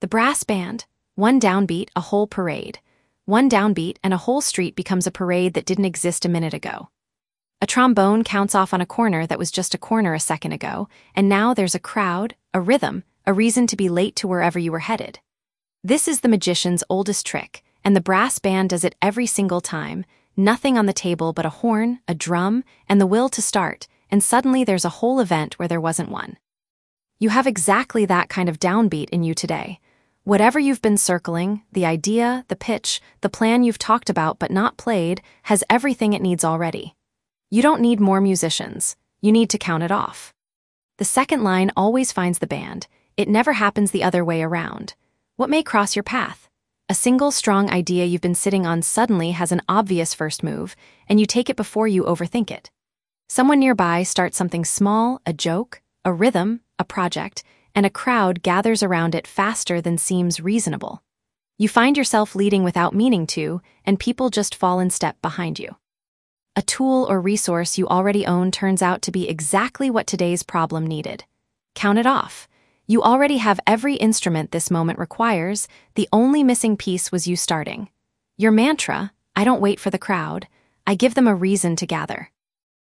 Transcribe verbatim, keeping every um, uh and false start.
The brass band. One downbeat, a whole parade. One downbeat, and a whole street becomes a parade that didn't exist a minute ago. A trombone counts off on a corner that was just a corner a second ago, and now there's a crowd, a rhythm, a reason to be late to wherever you were headed. This is the magician's oldest trick, and the brass band does it every single time. Nothing on the table but a horn, a drum, and the will to start, and suddenly there's a whole event where there wasn't one. You have exactly that kind of downbeat in you today. Whatever you've been circling, the idea, the pitch, the plan you've talked about but not played, has everything it needs already. You don't need more musicians. You need to count it off. The second line always finds the band. It never happens the other way around. What may cross your path? A single strong idea you've been sitting on suddenly has an obvious first move, and you take it before you overthink it. Someone nearby starts something small, a joke, a rhythm, a project, and a crowd gathers around it faster than seems reasonable. You find yourself leading without meaning to, and people just fall in step behind you. A tool or resource you already own turns out to be exactly what today's problem needed. Count it off. You already have every instrument this moment requires. The only missing piece was you starting. Your mantra, I don't wait for the crowd, I give them a reason to gather.